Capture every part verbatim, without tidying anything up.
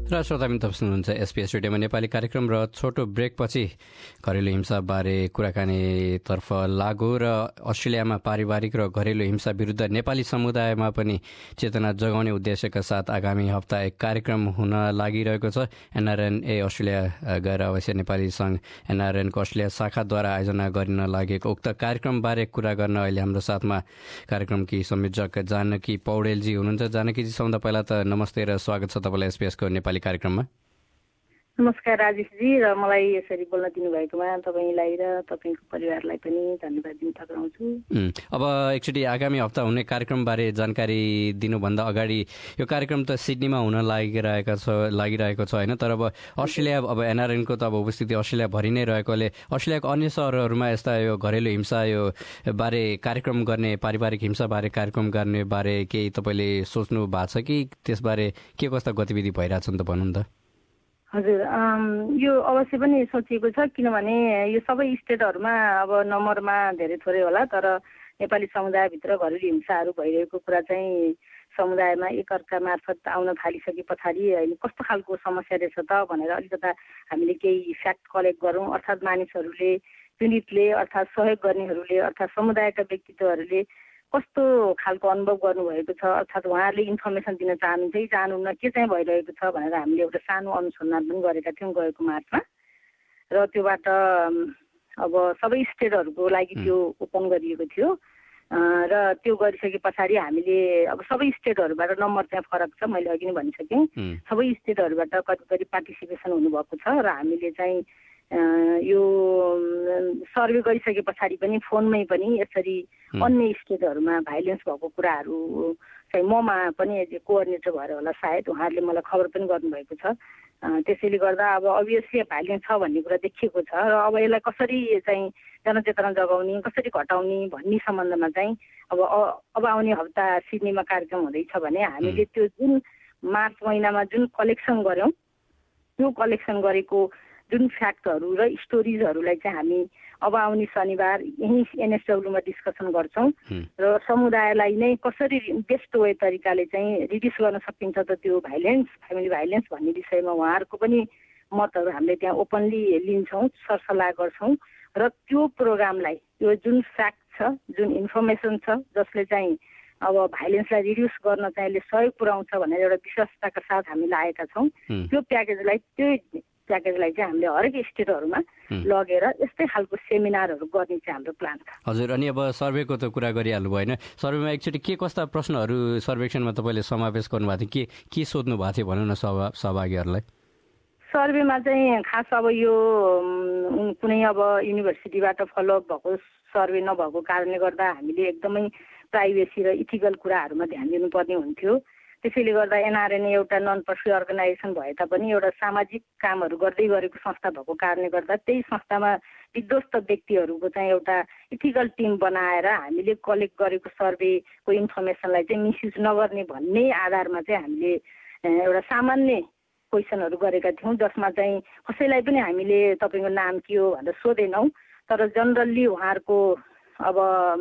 र श्रोता मित्र सुन्नुहुन्छ एसपीएस रेडियोमा नेपाली कार्यक्रम र छोटो ब्रेकपछि घरेलु हिंसाबारे कुराकानीतर्फ लागू र अस्ट्रेलियामा पारिवारिक र घरेलु हिंसा विरुद्ध नेपाली समुदायमा पनि चेतना जगाउने उद्देश्यका साथ आगामी हप्ता एक कार्यक्रम हुन लागिरहेको छ। एनआरएनए अस्ट्रेलिया गैर आवासीय नेपाली सङ्घ एनआरएनको अस्ट्रेलिया शाखाद्वारा आयोजना गरिन लागेको उक्त कार्यक्रमबारे कुरा गर्न अहिले हाम्रो साथमा कार्यक्रमकी संयोजक जानकी पौडेलजी हुनुहुन्छ। जानकीजी, सबभन्दा पहिला त नमस्ते र स्वागत छ तपाईँलाई एसपीएसको नेपाली कार्यक्रममा। नमस्कार राजेशजी, र मलाई यसरी बोल्न दिनुभएकोमा तपाईँलाई र तपाईँको परिवारलाई पनि धन्यवाद दिन चाहन्छु। अब एकचोटि आगामी हप्ता हुने कार्यक्रमबारे जानकारी दिनुभन्दा अगाडि यो कार्यक्रम त सिडनीमा हुन लागिरहेको छ लागिरहेको छ होइन, तर अब अस्ट्रेलिया अब एनआरएनको त अब उपस्थिति अस्ट्रेलियाभरि नै रहेकोले अस्ट्रेलियाको अन्य सहरहरूमा यस्ता यो घरेलु हिंसा यो बारे कार्यक्रम गर्ने, पारिवारिक हिंसाबारे कार्यक्रम गर्ने बारे केही तपाईँले सोच्नु भएको छ कि त्यसबारे के कस्ता गतिविधि भइरहेछन् त भन्नु त? हजुर, यो अवश्य पनि सोचिएको छ, किनभने यो सबै स्टेटहरूमा अब नम्बरमा धेरै थोरै होला, तर नेपाली समुदायभित्र घरेलु हिंसाहरू भइरहेको कुरा चाहिँ समुदायमा एकअर्का मार्फत आउन थालिसके पछाडि होइन कस्तो खालको समस्या रहेछ त भनेर अलिकता हामीले केही फ्याक्ट कलेक्ट गरौँ। अर्थात् मानिसहरूले, पीडितले, अर्थात् सहयोग गर्नेहरूले, अर्थात् समुदायका व्यक्तित्वहरूले कस्तो खालको अनुभव गर्नुभएको छ, अर्थात् उहाँहरूले इन्फर्मेसन दिन चाहनुहुन्छ कि चाहनुहुन्न, के चाहिँ भइरहेको छ भनेर हामीले एउटा सानो अनुसन्धान पनि गरेका थियौँ गएको मार्चमा। र त्योबाट अब सबै स्टेटहरूको लागि त्यो ओपन गरिएको थियो र त्यो गरिसके पछाडि हामीले अब सबै स्टेटहरूबाट नम्बर चाहिँ फरक छ, मैले अघि नै भनिसकेँ। सबै स्टेटहरूबाट कति कति पार्टिसिपेसन हुनुभएको छ र हामीले चाहिँ यो सर्वे गरिसके पछाडि पनि फोनमै पनि यसरी अन्य स्टेटहरूमा भाइलेन्स भएको कुराहरू चाहिँ ममा पनि कोअर्डिनेटर भएर होला सायद उहाँहरूले मलाई खबर पनि गर्नुभएको छ। त्यसैले गर्दा अब अभियसली भाइलेन्स छ भन्ने कुरा देखिएको छ र अब यसलाई कसरी चाहिँ जनचेतना जगाउने, कसरी घटाउने भन्ने सम्बन्धमा चाहिँ अब अब आउने हप्ता सिडनीमा कार्यक्रम हुँदैछ भने हामीले त्यो जुन मार्च महिनामा जुन कलेक्सन गऱ्यौँ त्यो कलेक्सन गरेको जुन फ्याक्टहरू र स्टोरिजहरूलाई चाहिँ हामी अब आउने शनिबार यहीँ एनएसडब्ल्यूमा डिस्कसन गर्छौँ र समुदायलाई नै कसरी बेस्ट वे तरिकाले चाहिँ रिड्युस गर्न सकिन्छ त त्यो भाइलेन्स, फ्यामिली भाइलेन्स भन्ने विषयमा उहाँहरूको पनि मतहरू हामीले त्यहाँ ओपनली लिन्छौँ, सरसल्लाह गर्छौँ र त्यो प्रोग्रामलाई त्यो जुन फ्याक्ट छ, जुन इन्फर्मेसन छ जसले चाहिँ अब भाइलेन्सलाई रिड्युस गर्न चाहिँ यसले सहयोग पुर्याउँछ भनेर एउटा विश्वासताका साथ हामी लागेका छौँ। त्यो प्याकेजलाई त्यो प्याकेजलाई चाहिँ हामीले हरेक स्टेटहरूमा लगेर यस्तै खालको सेमिनारहरू गर्ने चाहिँ हाम्रो प्लान छ। हजुर, अनि अब सर्वेको त कुरा गरिहाल्नु भयो होइन, सर्वेमा एकचोटि के कस्ता प्रश्नहरू सर्वेक्षणमा तपाईँले समावेश गर्नुभएको थियो, के के सोध्नु भएको थियो भनौँ न सहभागीहरूलाई? सर्वेमा चाहिँ खास अब यो कुनै अब युनिभर्सिटीबाट फलोअप भएको सर्वे नभएको कारणले गर्दा हामीले एकदमै प्राइभेसी र इथिकल कुराहरूमा ध्यान दिनुपर्ने हुन्थ्यो। त्यसैले गर्दा एनआरएनए एउटा नन प्रफिट अर्गनाइजेसन भए तापनि एउटा सामाजिक कामहरू गर्दै गरेको संस्था भएको कारणले गर्दा त्यही संस्थामा विध्वस्त व्यक्तिहरूको चाहिँ एउटा इथिकल टिम बनाएर हामीले कलेक्ट गरेको सर्वेको इन्फर्मेसनलाई चाहिँ मिसयुज नगर्ने भन्ने आधारमा चाहिँ हामीले एउटा सामान्य क्वेसनहरू गरेका थियौँ, जसमा चाहिँ कसैलाई पनि हामीले तपाईँको नाम के हो भनेर सोधेनौँ, तर जनरल्ली उहाँहरूको अब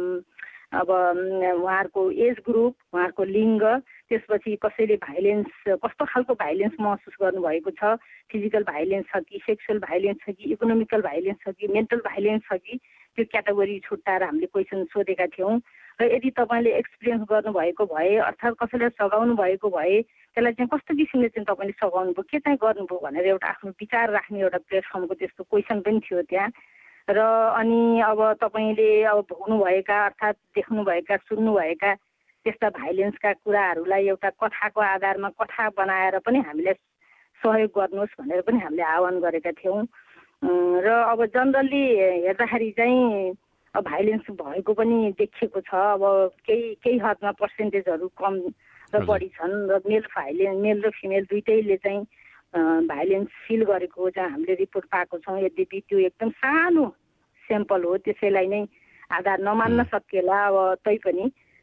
अब उहाँहरूको एज ग्रुप, उहाँहरूको लिङ्ग, त्यसपछि कसैले भाइलेन्स कस्तो खालको भाइलेन्स महसुस गर्नुभएको छ, फिजिकल भाइलेन्स छ कि, सेक्सुअल भाइलेन्स छ कि, इकोनोमिकल भाइलेन्स छ कि, मेन्टल भाइलेन्स छ कि, त्यो क्याटेगोरी छुट्टाएर हामीले क्वेसन सोधेका थियौँ। र यदि तपाईँले एक्सपिरियन्स गर्नुभएको भए अर्थात् कसैलाई सघाउनु भएको भए त्यसलाई चाहिँ कस्तो किसिमले चाहिँ तपाईँले सघाउनु भयो, के चाहिँ गर्नुभयो भनेर एउटा आफ्नो विचार राख्ने एउटा प्लेटफर्मको त्यस्तो क्वेसन पनि थियो त्यहाँ। र अनि अब तपाईँले अब भोग्नुभएका अर्थात् देख्नुभएका, सुन्नुभएका त्यस्ता भाइलेन्सका कुराहरूलाई एउटा कथाको आधारमा कथा बनाएर पनि हामीलाई सहयोग गर्नुहोस् भनेर पनि हामीले आह्वान गरेका थियौँ। र अब जनरल्ली हेर्दाखेरि चाहिँ अब भाइलेन्स भएको पनि देखिएको छ। अब केही केही हदमा पर्सेन्टेजहरू कम र बढी छन् र मेल भाइलेन्स मेल र फिमेल दुइटैले चाहिँ भाइलेन्स फिल गरेको चाहिँ हामीले रिपोर्ट पाएको छौँ। यद्यपि त्यो एकदम सानो स्याम्पल हो, त्यसैलाई नै आधार नमान्न सकिएला। अब तैपनि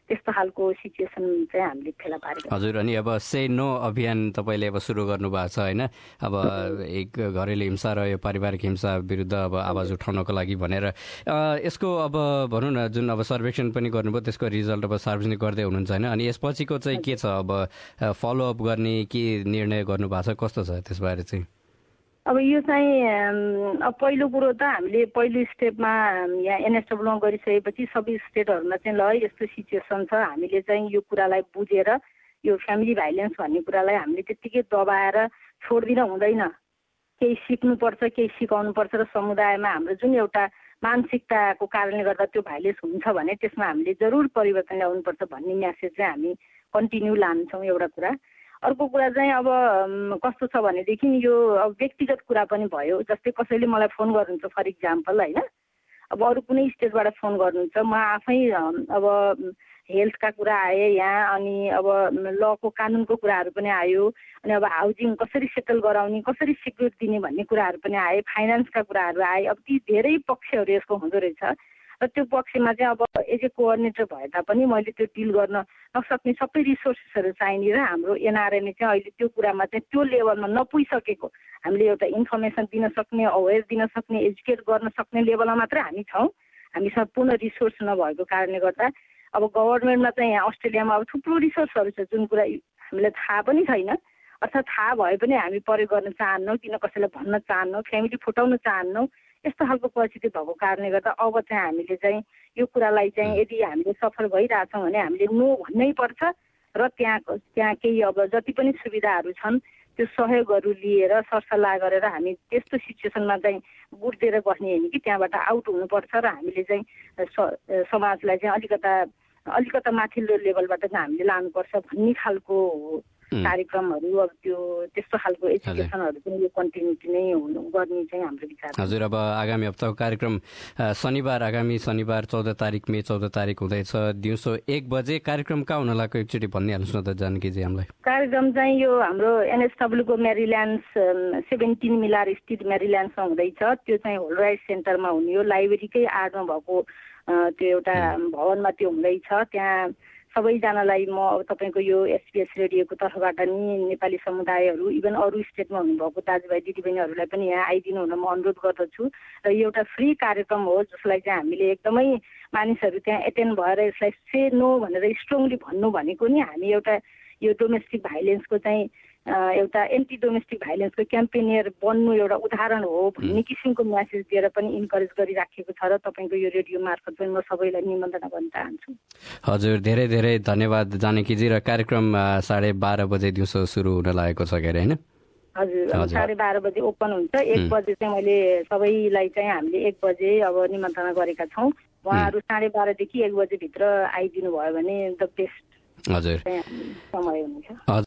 त्यस्तो खालको सिचुएसन चाहिँ हामीले फेला पारेको। हजुर, अनि अब से नो अभियान तपाईँले अब सुरु गर्नुभएको छ होइन, अब एक घरेलु हिंसा र यो पारिवारिक हिंसा विरुद्ध अब आवाज उठाउनको लागि भनेर यसको अब भनौँ न जुन अब सर्वेक्षण पनि गर्नुभयो त्यसको रिजल्ट अब सार्वजनिक गर्दै हुनुहुन्छ होइन, अनि यसपछिको चाहिँ के छ अब फलोअप गर्ने के निर्णय गर्नुभएको छ, कस्तो छ त्यसबारे चाहिँ? अब यो चाहिँ अब पहिलो कुरो त हामीले पहिलो स्टेपमा यहाँ एनएसडब्ल्यूमा गरिसकेपछि सबै स्टेटहरूमा चाहिँ ल यस्तो सिचुएसन छ, हामीले चाहिँ यो कुरालाई बुझेर यो फ्यामिली भाइलेन्स भन्ने कुरालाई हामीले त्यत्तिकै दबाएर छोडिदिन हुँदैन, केही सिक्नुपर्छ, केही सिकाउनुपर्छ र समुदायमा हाम्रो जुन एउटा मानसिकताको कारणले गर्दा त्यो भाइलेन्स हुन्छ भने त्यसमा हामीले जरुर परिवर्तन ल्याउनुपर्छ भन्ने म्यासेज चाहिँ हामी कन्टिन्यू लान्छौँ एउटा कुरा। अर्को कुरा चाहिँ अब कस्तो छ भनेदेखि यो अब व्यक्तिगत कुरा पनि भयो, जस्तै कसैले मलाई फोन गर्नुहुन्छ फर इक्जाम्पल होइन, अब अरू कुनै स्टेटबाट फोन गर्नुहुन्छ, म आफै अब हेल्थका कुरा आए यहाँ, अनि अब लको कानुनको कुराहरू पनि आयो, अनि अब हाउसिङ कसरी सेटल गराउने, कसरी सिक्युरिटी दिने भन्ने कुराहरू पनि आए, फाइनेन्सका कुराहरू आए। अब ती धेरै पक्षहरू यसको हुँदो रहेछ र त्यो पक्षमा चाहिँ अब एज ए कोअर्डिनेटर भए तापनि मैले त्यो डिल गर्न नसक्ने सबै रिसोर्सेसहरू चाहिने र हाम्रो एनआरएनए चाहिँ अहिले त्यो कुरामा चाहिँ त्यो लेभलमा नपुगिसकेको, हामीले एउटा इन्फर्मेसन दिन सक्ने, अवेर दिन सक्ने, एजुकेट गर्न सक्ने लेभलमा मात्रै हामी छौँ, हामीसँग पूर्ण रिसोर्स नभएको कारणले गर्दा अब गभर्मेन्टमा चाहिँ यहाँ अस्ट्रेलियामा अब थुप्रो रिसोर्सहरू छ जुन कुरा हामीलाई थाहा पनि छैन, अर्थात् थाहा भए पनि हामी प्रयोग गर्न चाहन्नौँ, किन कसैलाई भन्न चाहन्नौँ, फ्यामिली फुटाउन चाहन्नौँ, यस्तो खालको परिस्थिति भएको कारणले गर्दा अब चाहिँ हामीले चाहिँ यो कुरालाई चाहिँ यदि हामीले सफल भइरहेछौँ भने हामीले नो भन्नै पर्छ र त्यहाँ त्यहाँ केही अब जति पनि सुविधाहरू छन् त्यो सहयोगहरू लिएर सरसल्लाह गरेर हामी त्यस्तो सिचुएसनमा चाहिँ बुझ्दै बस्ने होइन कि त्यहाँबाट आउट हुनुपर्छ र हामीले चाहिँ समाजलाई चाहिँ अलिकता अलिकता माथिल्लो लेभलबाट चाहिँ हामीले लानुपर्छ भन्ने खालको कार्यक्रमहरू, अब त्यो त्यस्तो खालको एजुकेसनहरू पनि यो कन्टिन्युटी नै हुनु गर्ने चाहिँ हाम्रो विचार। हजुर, अब आगामी हप्ताको कार्यक्रम शनिबार आगामी शनिबार चौध तारिक मे चौध तारिक हुँदैछ, दिउँसो एक बजे कार्यक्रम कहाँ हुन लागेको एकचोटि भनिहाल्नुहोस् न त जानकीजी हामीलाई। कार्यक्रम चाहिँ यो हाम्रो एनएसडब्ल्यूको मेरील्यान्ड्स सेभेन्टिन मिलार स्ट्रिट मेरील्यान्ड्समा हुँदैछ, त्यो चाहिँ होल राइट सेन्टरमा हुने हो, लाइब्रेरीकै आडमा भएको त्यो एउटा भवनमा त्यो हुँदैछ। त्यहाँ सबैजनालाई म अब तपाईँको यो एसपिएस रेडियोको तर्फबाट नि नेपाली समुदायहरू इभन अरू स्टेटमा हुनुभएको दाजुभाइ दिदीबहिनीहरूलाई पनि यहाँ आइदिनु हुन म अनुरोध गर्दछु र यो एउटा फ्री कार्यक्रम हो जसलाई चाहिँ हामीले एकदमै मानिसहरू त्यहाँ एटेन्ड भएर यसलाई से नो भनेर स्ट्रङली भन्नु भनेको नि हामी एउटा यो डोमेस्टिक भाइलेन्सको चाहिँ एउटा एन्टी डोमेस्टिक भाइलेन्सको क्याम्पेनियर बन्नु एउटा उदाहरण हो भन्ने किसिमको म्यासेज दिएर पनि इन्करेज गरिराखेको छ र तपाईँको यो रेडियो मार्फत पनि म सबैलाई निमन्त्रणा गर्न चाहन्छु। हजुर, धेरै धेरै धन्यवाद जानकीजी। र कार्यक्रम साढे बाह्र बजे दिउँसो सुरु हुन लागेको छ क्यारे होइन? हजुर, साढे बाह्र बजे ओपन हुन्छ, एक बजे चाहिँ मैले सबैलाई चाहिँ हामीले एक बजे अब निमन्त्रणा गरेका छौँ, उहाँहरू साढे बाह्रदेखि एक बजेभित्र आइदिनु भयो भने द बेस्ट हजुर समय हुन्छ।